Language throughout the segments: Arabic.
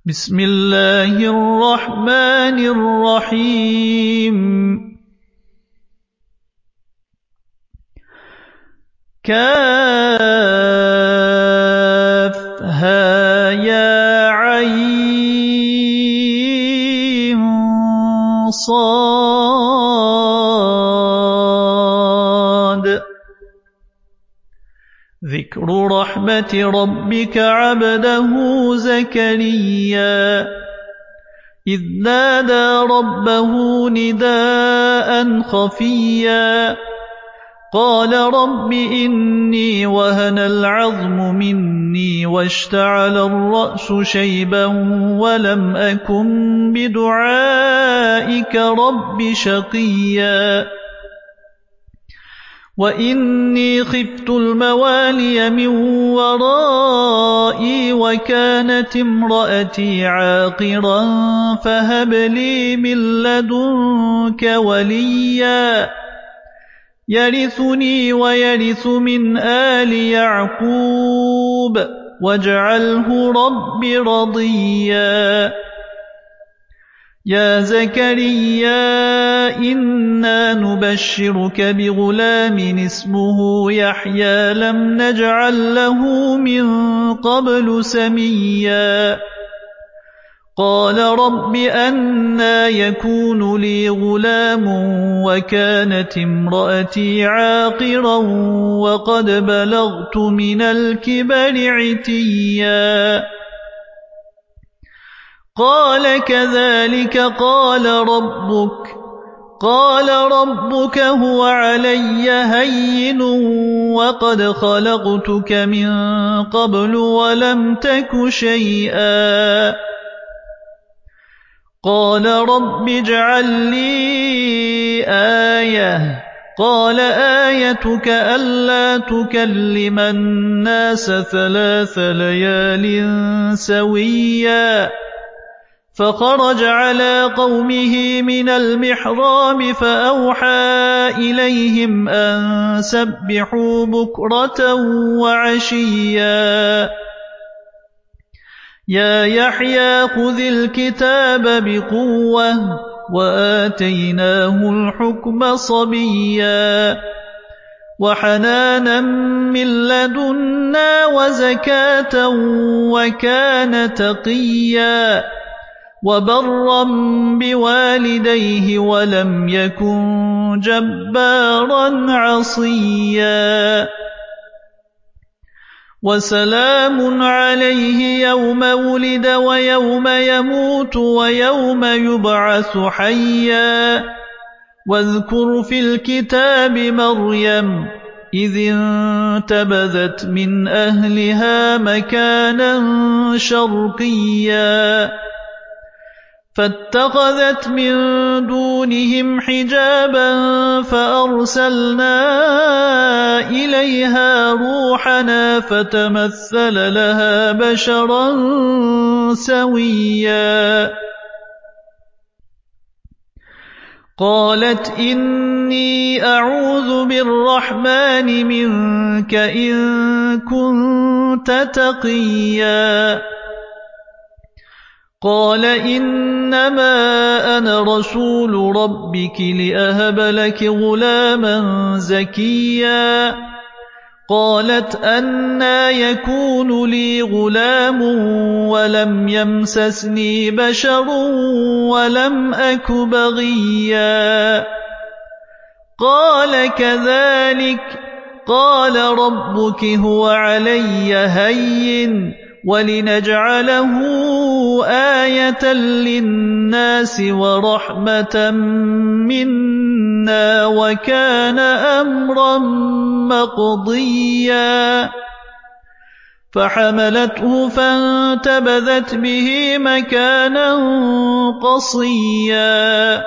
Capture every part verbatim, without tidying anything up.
بسم الله الرحمن الرحيم كافها يا عين صاد ذكر رحمة ربك عبده زكريا إذ نادى ربه نداء خفيا قال رب إني وهن العظم مني واشتعل الرأس شيبا ولم أكن بدعائك رب شقيا وإني خفت الموالي من ورائي وكانت امرأتي عاقرا فهب لي من لدنك وليا يرثني ويرث من آل يعقوب واجعله رب رضيا يا زكريا إنا نبشرك بغلام اسمه يحيى لم نجعل له من قبل سميا قال رب أنى يكون لي غلام وكانت امرأتي عاقرا وقد بلغت من الكبر عتيا قال كذلك قال ربك قال ربك هو علي هين وقد خلقتك من قبل ولم تك شيئا قال رب اجعل لي آية قال آيتك ألا تكلم الناس ثلاث ليال سويا فخرج على قومه من المحراب فأوحى إليهم أن سبحوا بكرة وعشيا يا يحيى خذ الكتاب بقوة وآتيناه الحكم صبيا وحنانا من لدنا وزكاة وكان تقيا وبرا بوالديه ولم يكن جبارا عصيا وسلام عليه يوم ولد ويوم يموت ويوم يبعث حيا واذكر في الكتاب مريم إذ انتبذت من أهلها مكانا شرقيا فاتخذت من دونهم حجابا فأرسلنا إليها روحنا فتمثل لها بشرا سويا قالت إني أعوذ بالرحمن منك إن كنت تقيا قال إنما أنا رسول ربك لأهب لك غلاما زكيا قالت أنى يكون لي غلام ولم يمسسني بشر ولم أك بغيا قال كذلك قال ربك هو علي هين ولنجعله آية للناس ورحمة منا وكان أمرا مقضيا فحملته فانتبذت به مكانا قصيا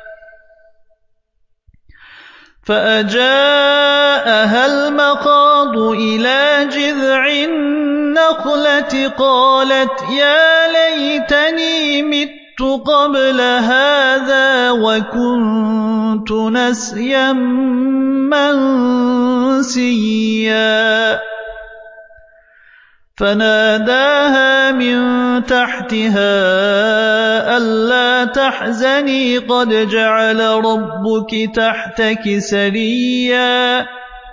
فأجاءها المخاض إلى جذع النخلة قالت يا ليتني مت قبل هذا وكنت نسيا منسيا فناداها من تحتها ألا تحزني قد جعل ربك تحتك سريا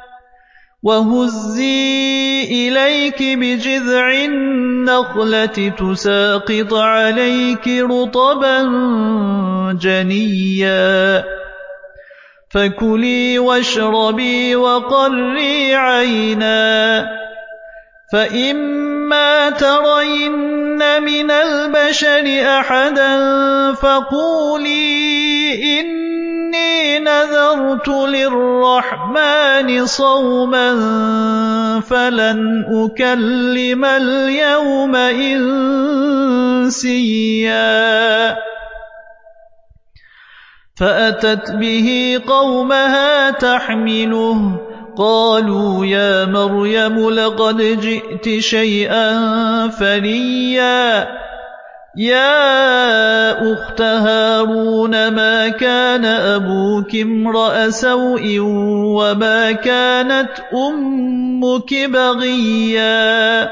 وهزي إليك بجذع النخلة تساقط عليك رطبا جنيا فكلي واشربي وقري عينا فإما ترين من البشر أحدا فقولي إني نذرت للرحمن صوما فلن أكلم اليوم إنسيا فأتت به قومها تحمله قالوا يا مريم لقد جئت شيئا فريا يا أخت هارون ما كان أبوك امرأ سوء وما كانت أمك بغيا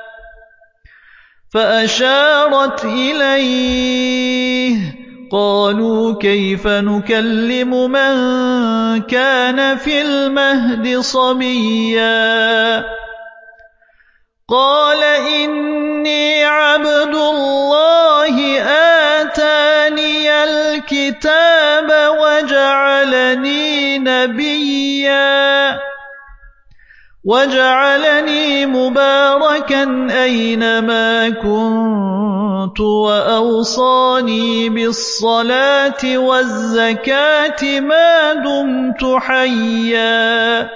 فأشارت إليه قالوا كيف نكلم من كان في المهد صبيا قال إني عبد الله آتاني الكتاب وجعلني نبيا وجعلني مباركا أينما كنت وأوصاني بالصلاة والزكاة ما دمت حيا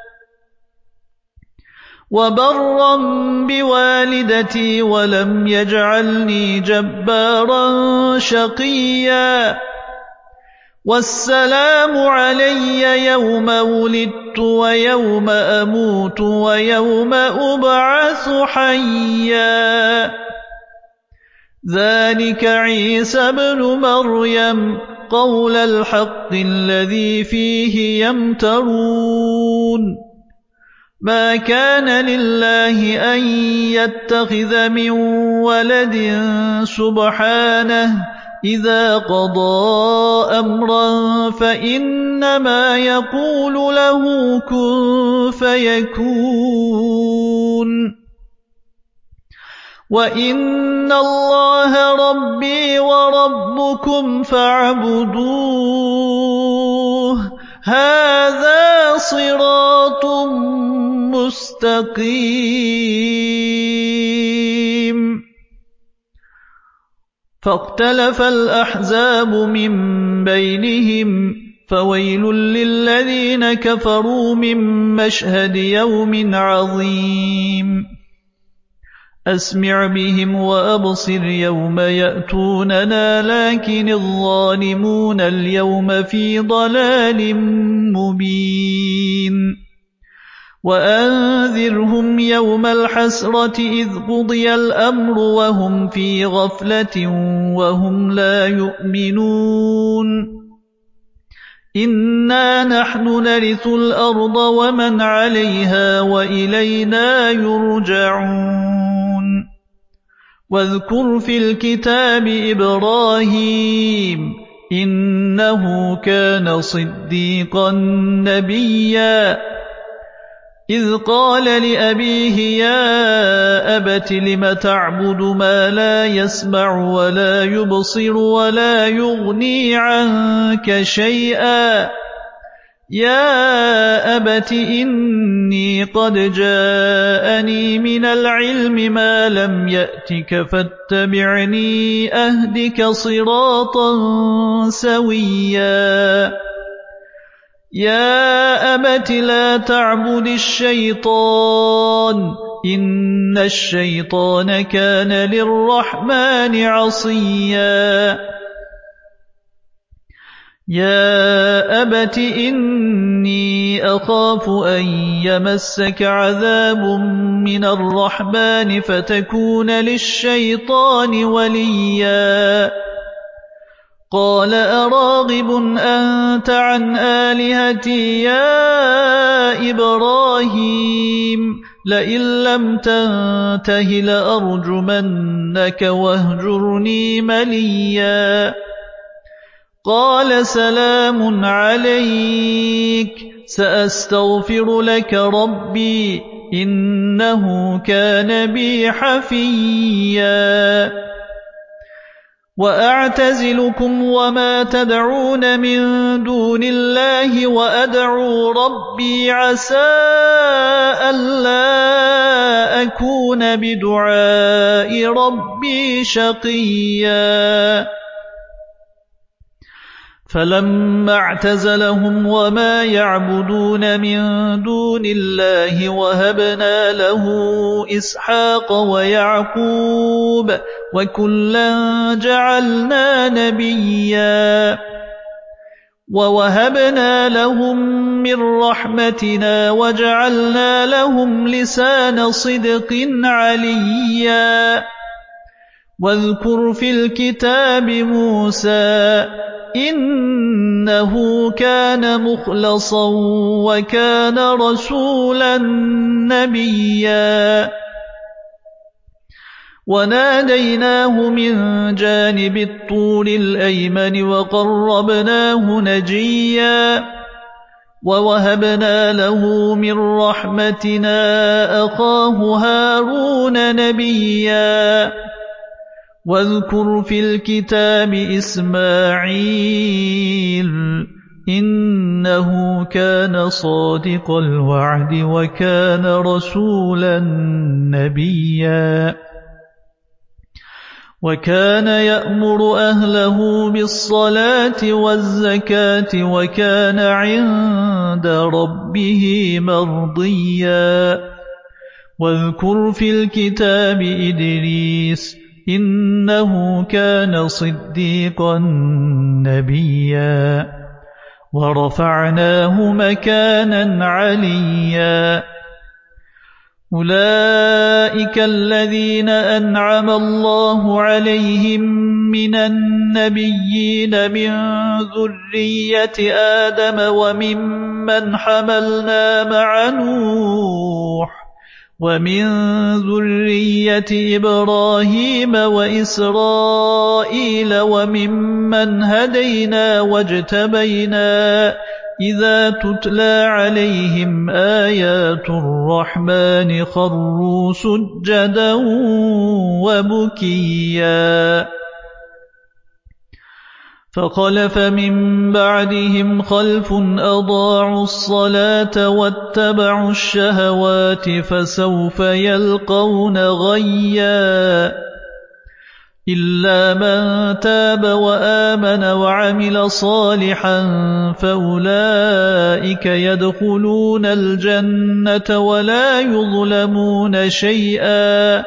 وبرا بوالدتي ولم يجعلني جبارا شقيا والسلام علي يوم ولدت ويوم أموت ويوم أبعث حيا ذلك عيسى ابن مريم قول الحق الذي فيه يمترون ما كان لله أن يتخذ من ولد سبحانه إذا قضى أمرا فإنما يقول له كن فيكون وإن الله ربي وربكم فاعبدوه هذا صراط مستقيم فاختلف الأحزاب من بينهم فويل للذين كفروا من مشهد يوم عظيم أسمع بهم وأبصر يوم يأتوننا لكن الظالمون اليوم في ضلال مبين وأنذرهم يوم الحسرة إذ قضي الأمر وهم في غفلة وهم لا يؤمنون إنا نحن نرث الأرض ومن عليها وإلينا يرجعون واذكر في الكتاب إبراهيم إنه كان صديقا نبيا إذ قال لأبيه يا أبت لم تعبد ما لا يسمع ولا يبصر ولا يغني عنك شيئا يا أبت إني قد جاءني من العلم ما لم يأتك فاتبعني أهدك صراطا سويا يا أبت لا تعبد الشيطان إن الشيطان كان للرحمن عصيا يا أبت إني أخاف أن يمسك عذاب من الرحمن فتكون للشيطان وليا قال أراغب أنت عن آلهتي يا إبراهيم لئن لم تنته لأرجمنك واهجرني مليا قال سلام عليك سأستغفر لك ربي إنه كان بي حفيا وأعتزلكم وما تدعون من دون الله وأدعو ربي عسى ألا أكون بدعاء ربي شقيا فلما اعتزلهم وما يعبدون من دون الله وهبنا له إسحاق ويعقوب وكلا جعلنا نبيا ووهبنا لهم من رحمتنا وجعلنا لهم لسان صدق عليا واذكر في الكتاب موسى إنه كان مخلصا وكان رسولا نبيا وناديناه من جانب الطور الأيمن وقربناه نجيا ووهبنا له من رحمتنا أخاه هارون نبيا واذكر في الكتاب إسماعيل إنه كان صادق الوعد وكان رسولا نبيا وكان يأمر أهله بالصلاة والزكاة وكان عند ربه مرضيا واذكر في الكتاب إدريس إنه كان صديقا نبيا ورفعناه مكانا عليا أولئك الذين أنعم الله عليهم من النبيين من ذرية آدم وممن حملنا مع نوح ومن ذرية إبراهيم وإسرائيل وممن هدينا واجتبينا إذا تتلى عليهم آيات الرحمن خروا سجدا وبكيا فخلف من بعدهم خلف أضاعوا الصلاة واتبعوا الشهوات فسوف يلقون غيا إلا من تاب وآمن وعمل صالحا فأولئك يدخلون الجنة ولا يظلمون شيئا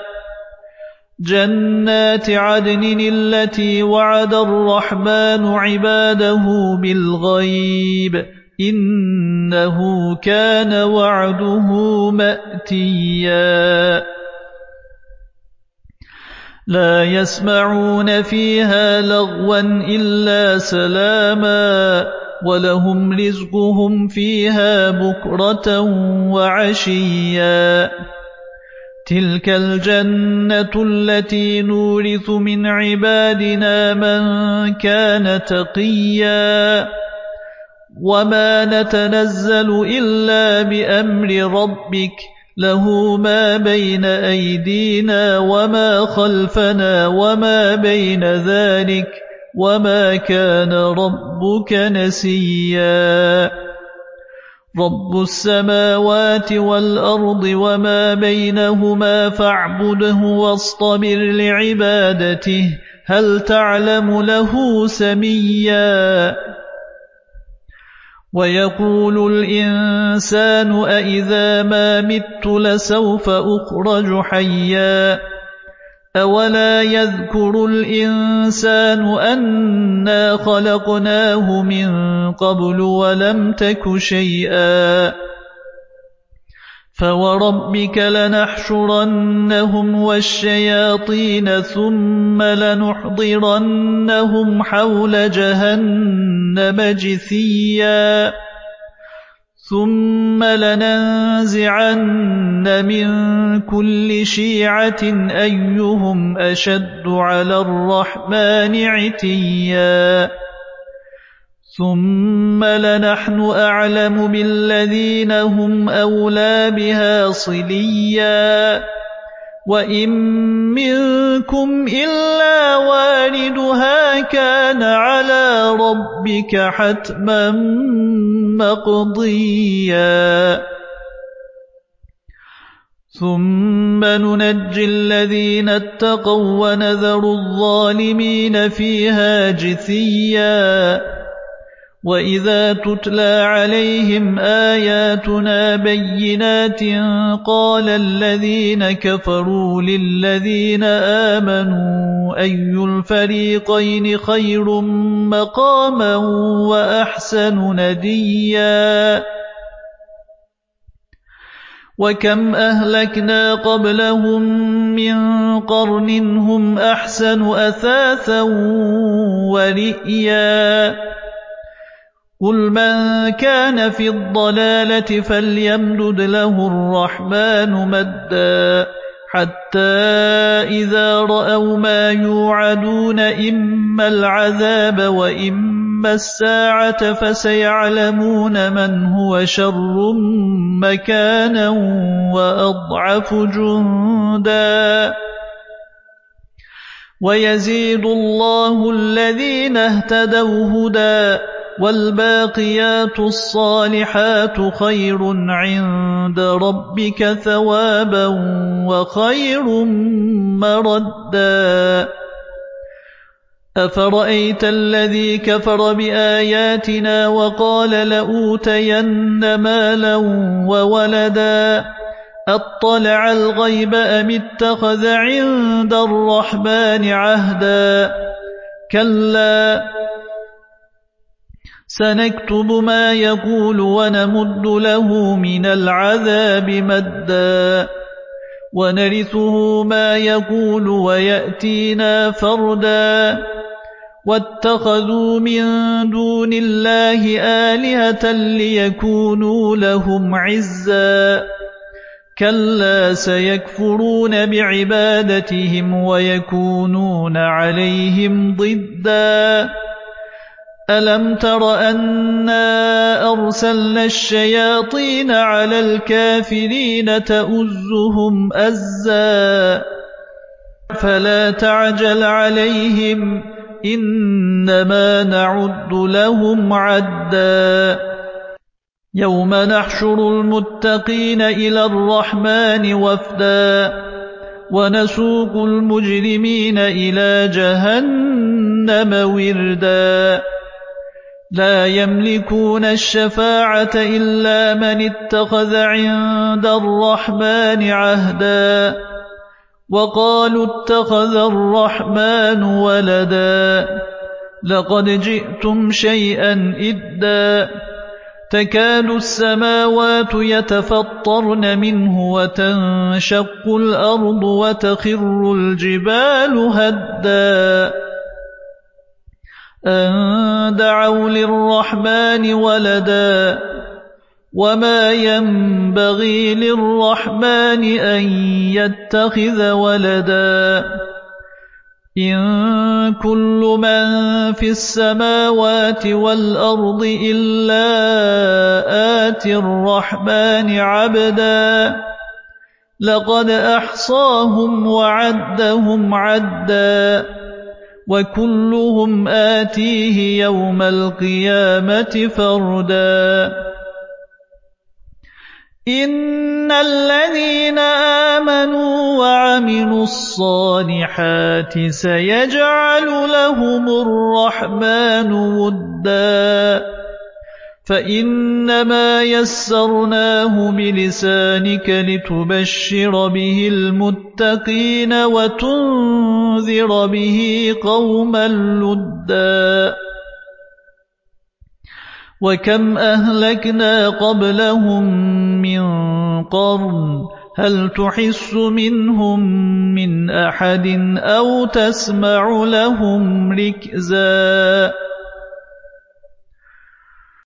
جنات عدن التي وعد الرحمن عباده بالغيب إنه كان وعده مأتيا لا يسمعون فيها لغوا إلا سلاما ولهم رزقهم فيها بكرة وعشيا تلك الجنة التي نورث من عبادنا من كان تقيا وما نتنزل إلا بأمر ربك له ما بين أيدينا وما خلفنا وما بين ذلك وما كان ربك نسيا رب السماوات والأرض وما بينهما فاعبده واصطبر لعبادته هل تعلم له سميا ويقول الإنسان أإذا ما مت لسوف أخرج حيا أولا يذكر الإنسان أنا خلقناه من قبل ولم تك شيئا فوربك لنحشرنهم والشياطين ثم لنحضرنهم حول جهنم جثيا ثم لننزعن من كل شيعة أيهم أشد على الرحمن عتيا ثم لنحن أعلم بالذين هم أولى بها صليا وإن منكم إلا واردها كان على ربك حتما مقضيا ثم ننجي الذين اتقوا ونذر الظالمين فيها جثيا وإذا تتلى عليهم آياتنا بينات قال الذين كفروا للذين آمنوا أي الفريقين خير مقاما وأحسن نديا وكم أهلكنا قبلهم من قرن هم أحسن أثاثا ورئيا قل من كان في الضلالة فليمدد له الرحمن مدا حتى إذا رأوا ما يوعدون إما العذاب وإما الساعة فسيعلمون من هو شر مكانا وأضعف جندا ويزيد الله الذين اهتدوا هدى والباقيات الصالحات خير عند ربك ثوابا وخير مردا أفرأيت الذي كفر بآياتنا وقال لأوتين مالا وولدا أطلع الغيب أم اتخذ عند الرحمن عهدا كلا سنكتب ما يقول ونمد له من العذاب مدا ونرثه ما يقول ويأتينا فردا واتخذوا من دون الله آلهة ليكونوا لهم عزا كلا سيكفرون بعبادتهم ويكونون عليهم ضدا ألم تر أنا أرسلنا الشياطين على الكافرين تؤزهم أزا فلا تعجل عليهم إنما نعد لهم عدا يوم نحشر المتقين إلى الرحمن وفدا ونسوق المجرمين إلى جهنم وردا لا يملكون الشفاعة إلا من اتخذ عند الرحمن عهدا وقالوا اتخذ الرحمن ولدا لقد جئتم شيئا إدا تكاد السماوات يتفطرن منه وتنشق الأرض وتخر الجبال هدا أن دعوا للرحمن ولدا وما ينبغي للرحمن أن يتخذ ولدا إن كل من في السماوات والأرض إلا آتي الرحمن عبدا لقد أحصاهم وعدهم عدا وكلهم آتيه يوم القيامة فردا إن الذين آمنوا وعملوا الصالحات سيجعل لهم الرحمن ودا فإنما يسرناه بلسانك لتبشر به المتقين وتنذر به قوما لدا وكم أهلكنا قبلهم من قرن هل تحس منهم من أحد أو تسمع لهم ركزا